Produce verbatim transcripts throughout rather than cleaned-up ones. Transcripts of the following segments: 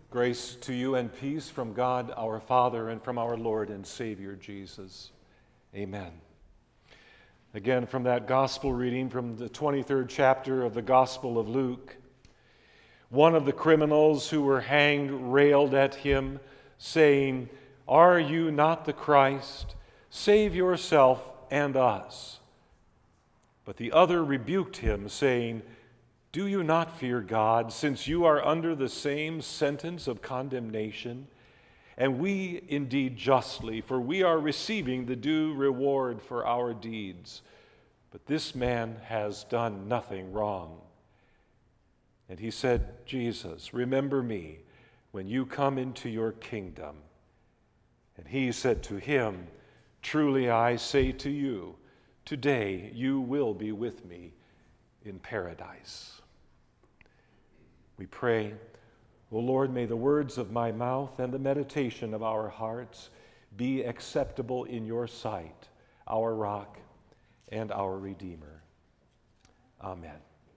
Grace to you and peace from God our Father and from our Lord and Savior Jesus. Amen. Again, from that gospel reading from the twenty-third chapter of the Gospel of Luke, one of the criminals who were hanged railed at him, saying, "Are you not the Christ? Save yourself and us." But the other rebuked him, saying, "Do you not fear God, since you are under the same sentence of condemnation? And we indeed justly, for we are receiving the due reward for our deeds. But this man has done nothing wrong." And he said, "Jesus, remember me when you come into your kingdom." And he said to him, "Truly I say to you, today you will be with me in paradise." We pray, O Lord, may the words of my mouth and the meditation of our hearts be acceptable in your sight, our rock and our Redeemer. Amen.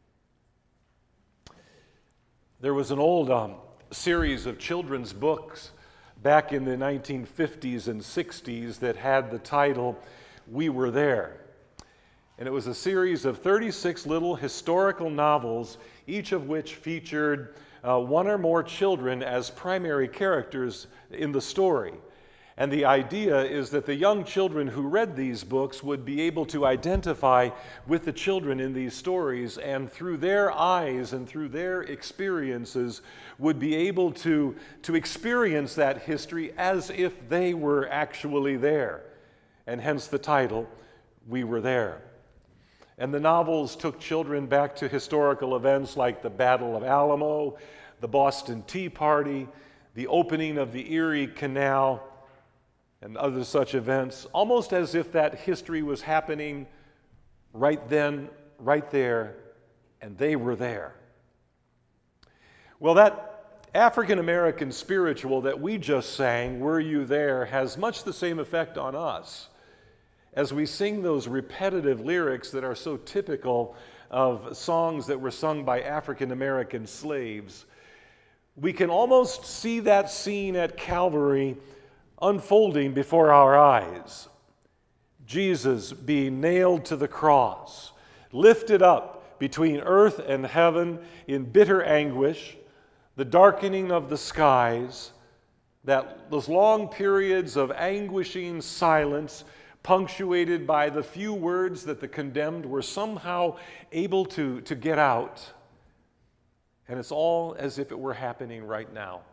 There was an old um, series of children's books back in the nineteen fifties and sixties that had the title, "We Were There." And it was a series of thirty-six little historical novels, each of which featured uh, one or more children as primary characters in the story. And the idea is that the young children who read these books would be able to identify with the children in these stories, and through their eyes and through their experiences would be able to, to experience that history as if they were actually there. And hence the title, "We Were There." And the novels took children back to historical events like the Battle of Alamo, the Boston Tea Party, the opening of the Erie Canal, and other such events, almost as if that history was happening right then, right there, and they were there. Well, that African American spiritual that we just sang, "Were You There?" has much the same effect on us. As we sing those repetitive lyrics that are so typical of songs that were sung by African American slaves, we can almost see that scene at Calvary unfolding before our eyes. Jesus being nailed to the cross, lifted up between earth and heaven in bitter anguish, the darkening of the skies, that those long periods of anguishing silence punctuated by the few words that the condemned were somehow able to, to get out. And it's all as if it were happening right now.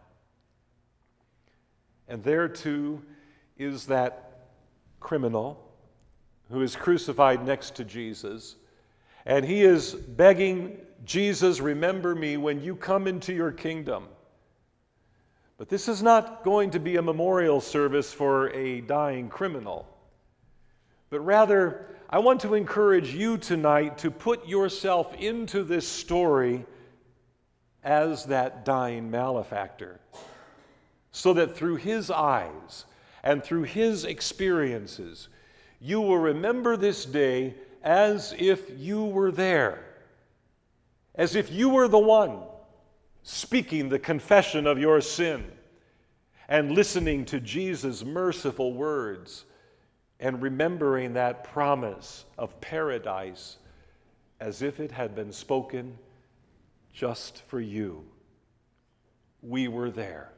And there too is that criminal who is crucified next to Jesus. And he is begging Jesus, "Remember me when you come into your kingdom." But this is not going to be a memorial service for a dying criminal. But rather, I want to encourage you tonight to put yourself into this story as that dying malefactor, so that through his eyes and through his experiences, you will remember this day as if you were there, as if you were the one speaking the confession of your sin and listening to Jesus' merciful words, and remembering that promise of paradise as if it had been spoken just for you. We were there.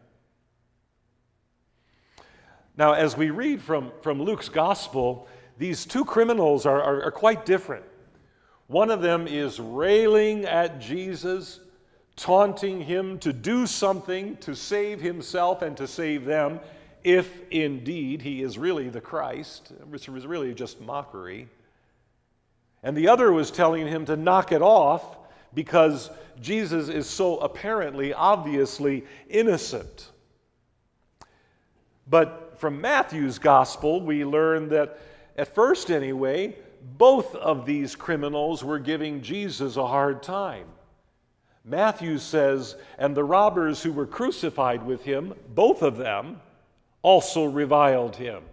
Now, as we read from, from Luke's gospel, these two criminals are, are, are quite different. One of them is railing at Jesus, taunting him to do something to save himself and to save them, if indeed he is really the Christ, which was really just mockery. And the other was telling him to knock it off because Jesus is so apparently, obviously innocent. But from Matthew's gospel, we learn that, at first anyway, both of these criminals were giving Jesus a hard time. Matthew says, "And the robbers who were crucified with him, both of them, also reviled him."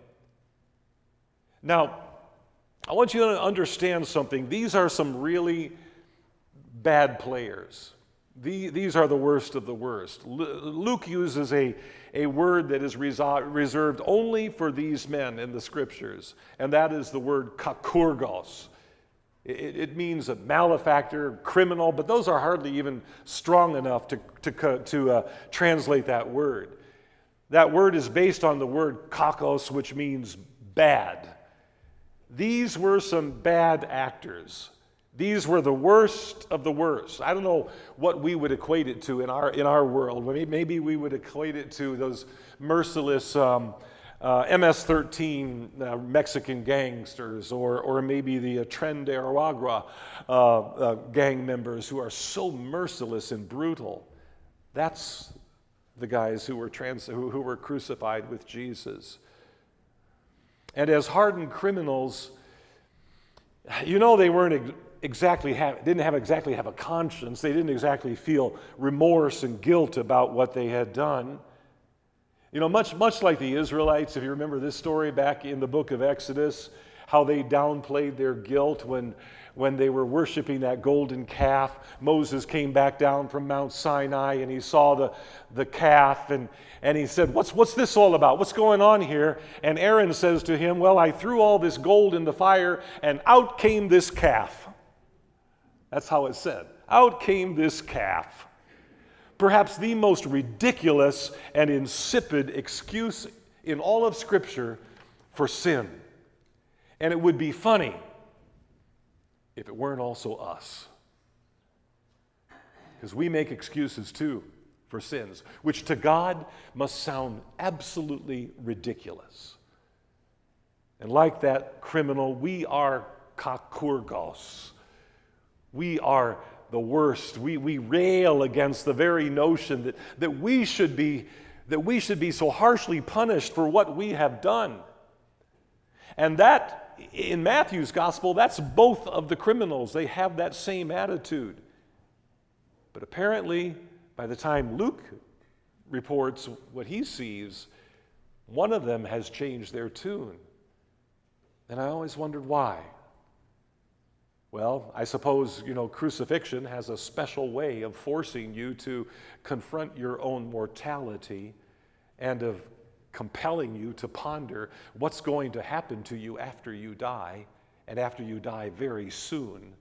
Now, I want you to understand something. These are some really bad players. The, these are the worst of the worst. Luke uses a, a word that is reserved only for these men in the scriptures, and that is the word kakurgos. It, it means a malefactor, criminal, but those are hardly even strong enough to, to, to uh, translate that word. That word is based on the word kakos, which means bad. These were some bad actors. These were the worst of the worst. I don't know what we would equate it to in our in our world. Maybe we would equate it to those merciless um, uh, M S thirteen uh, Mexican gangsters, or or maybe the uh, Tren de Aragua uh, uh, gang members who are so merciless and brutal. That's the guys who were trans who, who were crucified with Jesus. And as hardened criminals, you know, they weren't exactly have, didn't have exactly have a conscience. They didn't exactly feel remorse and guilt about what they had done. You know, much much like the Israelites, if you remember this story back in the book of Exodus, how they downplayed their guilt when when they were worshiping that golden calf. Moses came back down from Mount Sinai and he saw the, the calf and, and he said, what's, what's this all about? What's going on here? And Aaron says to him, well, I threw all this gold in the fire and out came this calf. That's how it said. Out came this calf. Perhaps the most ridiculous and insipid excuse in all of Scripture for sin. And it would be funny if it weren't also us. Because we make excuses too for sins, which to God must sound absolutely ridiculous. And like that criminal, we are kakurgos. We are the worst. We, we rail against the very notion that, that we should be that we should be so harshly punished for what we have done. And that, in Matthew's gospel, that's both of the criminals. They have that same attitude. But apparently, by the time Luke reports what he sees, one of them has changed their tune. And I always wondered why. Well, I suppose, you know, crucifixion has a special way of forcing you to confront your own mortality and of compelling you to ponder what's going to happen to you after you die, and after you die very soon.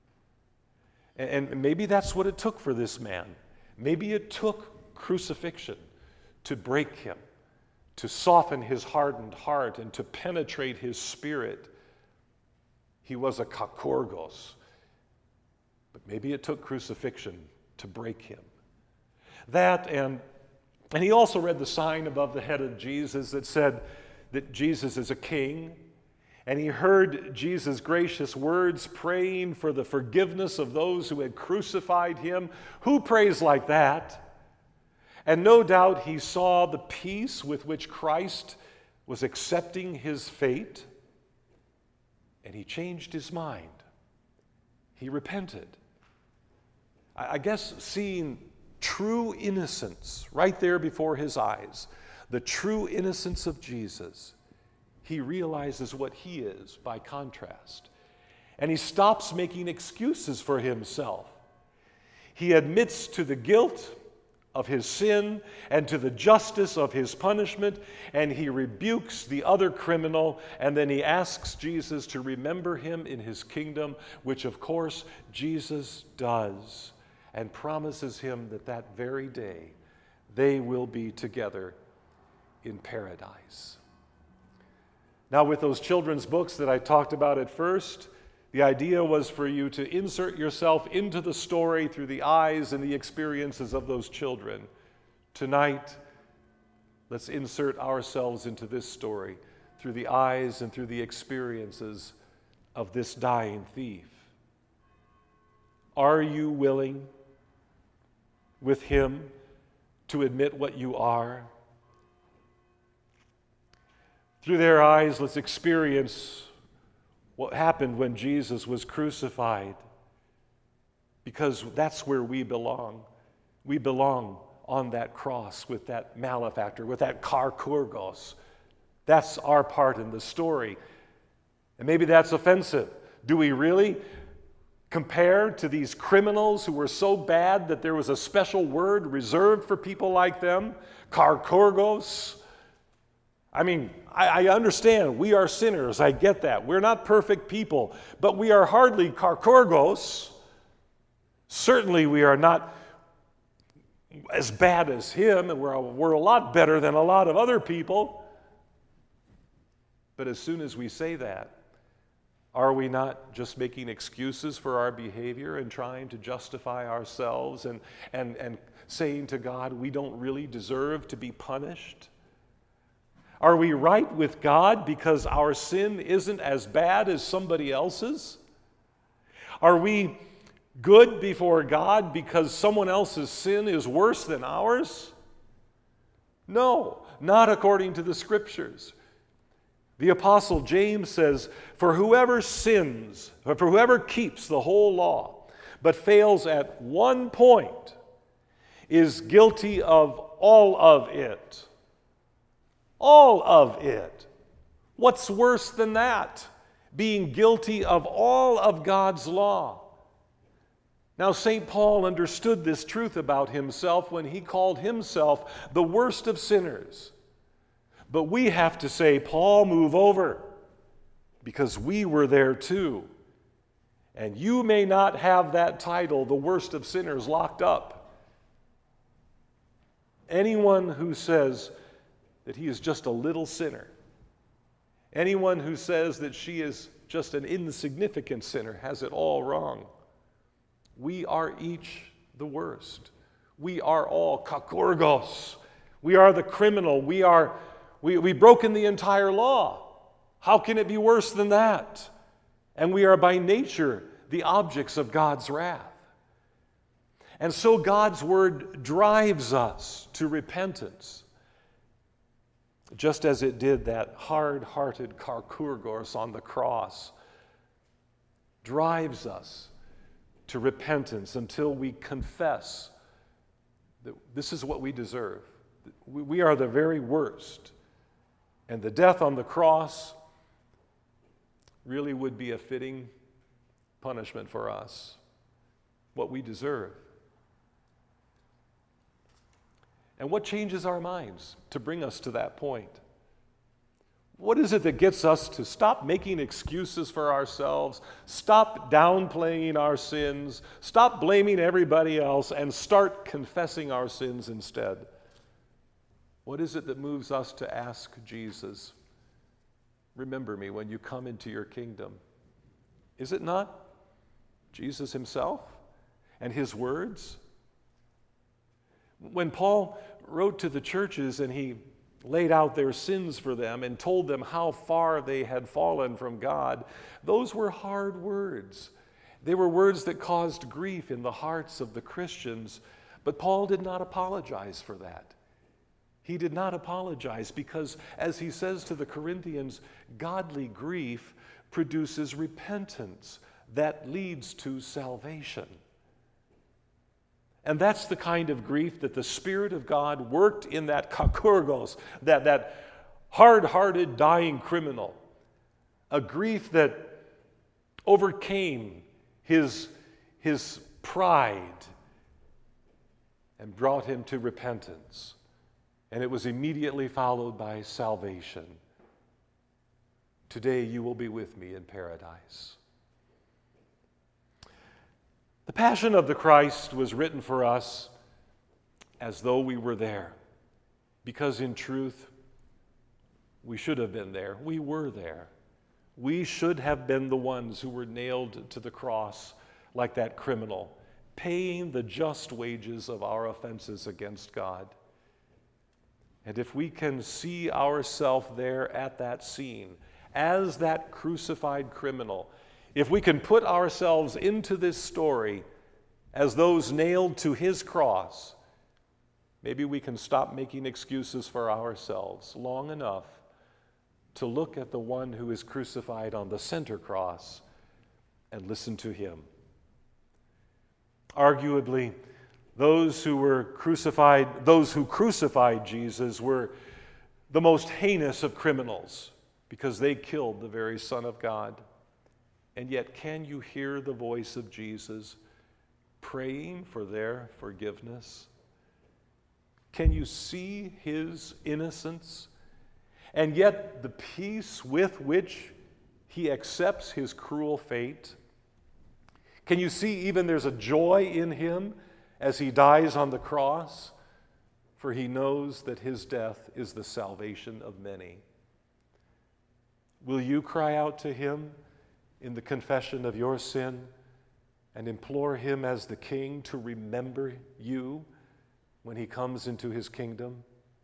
And, and maybe that's what it took for this man. Maybe it took crucifixion to break him, to soften his hardened heart, and to penetrate his spirit. He was a kakurgos, but maybe it took crucifixion to break him. That and And he also read the sign above the head of Jesus that said that Jesus is a king. And he heard Jesus' gracious words praying for the forgiveness of those who had crucified him. Who prays like that? And no doubt he saw the peace with which Christ was accepting his fate. And he changed his mind. He repented. I guess seeing true innocence right there before his eyes, the true innocence of Jesus, he realizes what he is by contrast. And he stops making excuses for himself. He admits to the guilt of his sin and to the justice of his punishment, and he rebukes the other criminal, and then he asks Jesus to remember him in his kingdom, which of course Jesus does, and promises him that that very day they will be together in paradise. Now, with those children's books that I talked about at first, the idea was for you to insert yourself into the story through the eyes and the experiences of those children. Tonight, let's insert ourselves into this story through the eyes and through the experiences of this dying thief. Are you willing with him to admit what you are? Through their eyes, let's experience what happened when Jesus was crucified, because that's where we belong. We belong on that cross with that malefactor, with that kakurgos. That's our part in the story. And maybe that's offensive. Do we really? compared to these criminals who were so bad that there was a special word reserved for people like them, karkorgos. I mean, I, I understand we are sinners. I get that. We're not perfect people, but we are hardly karkorgos. Certainly we are not as bad as him, and we're a, we're a lot better than a lot of other people. But as soon as we say that, are we not just making excuses for our behavior and trying to justify ourselves and, and, and saying to God, we don't really deserve to be punished? Are we right with God because our sin isn't as bad as somebody else's? Are we good before God because someone else's sin is worse than ours? No, not according to the Scriptures. The Apostle James says, for whoever sins, or for whoever keeps the whole law, but fails at one point, is guilty of all of it. All of it. What's worse than that? Being guilty of all of God's law. Now, Saint Paul understood this truth about himself when he called himself the worst of sinners. But we have to say, Paul, move over, because we were there too. And you may not have that title, the worst of sinners, locked up. Anyone who says that he is just a little sinner, anyone who says that she is just an insignificant sinner, has it all wrong. We are each the worst. We are all kakorgos. We are the criminal. We are We, we've broken the entire law. How can it be worse than that? And we are by nature the objects of God's wrath. And so God's word drives us to repentance, just as it did that hard-hearted Karkurgos on the cross, drives us to repentance until we confess that this is what we deserve. We are the very worst. And the death on the cross really would be a fitting punishment for us, what we deserve. And what changes our minds to bring us to that point? What is it that gets us to stop making excuses for ourselves, stop downplaying our sins, stop blaming everybody else, and start confessing our sins instead? What is it that moves us to ask Jesus, remember me when you come into your kingdom? Is it not Jesus himself and his words? When Paul wrote to the churches and he laid out their sins for them and told them how far they had fallen from God, those were hard words. They were words that caused grief in the hearts of the Christians, but Paul did not apologize for that. He did not apologize because, as he says to the Corinthians, godly grief produces repentance that leads to salvation. And that's the kind of grief that the Spirit of God worked in that kakurgos, that, that hard-hearted dying criminal. A grief that overcame his, his pride and brought him to repentance. And it was immediately followed by salvation. Today you will be with me in paradise. The Passion of the Christ was written for us as though we were there, because in truth, we should have been there. We were there. We should have been the ones who were nailed to the cross like that criminal, paying the just wages of our offenses against God. And if we can see ourselves there at that scene, as that crucified criminal, if we can put ourselves into this story as those nailed to his cross, maybe we can stop making excuses for ourselves long enough to look at the one who is crucified on the center cross and listen to him. Arguably, those who were crucified, those who crucified Jesus were the most heinous of criminals because they killed the very Son of God. And yet, can you hear the voice of Jesus praying for their forgiveness? Can you see his innocence and yet the peace with which he accepts his cruel fate? Can you see even there's a joy in him as he dies on the cross? For he knows that his death is the salvation of many. Will you cry out to him in the confession of your sin and implore him as the King to remember you when he comes into his kingdom?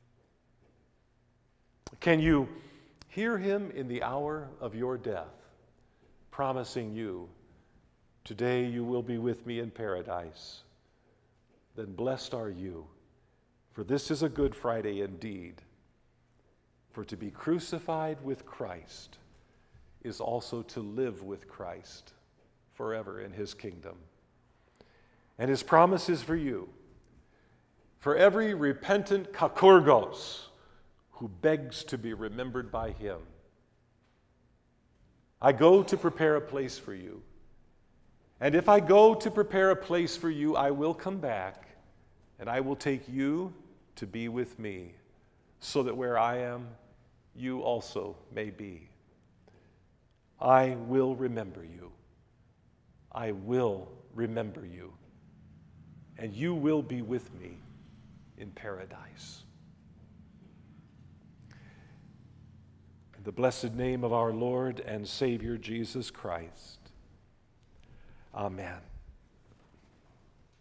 Can you hear him in the hour of your death, promising you, today you will be with me in paradise? Then blessed are you, for this is a Good Friday indeed. For to be crucified with Christ is also to live with Christ forever in his kingdom. And his promise is for you, for every repentant kakurgos who begs to be remembered by him. I go to prepare a place for you. And if I go to prepare a place for you, I will come back, and I will take you to be with me, so that where I am, you also may be. I will remember you. I will remember you. And you will be with me in paradise. In the blessed name of our Lord and Savior Jesus Christ. Amen.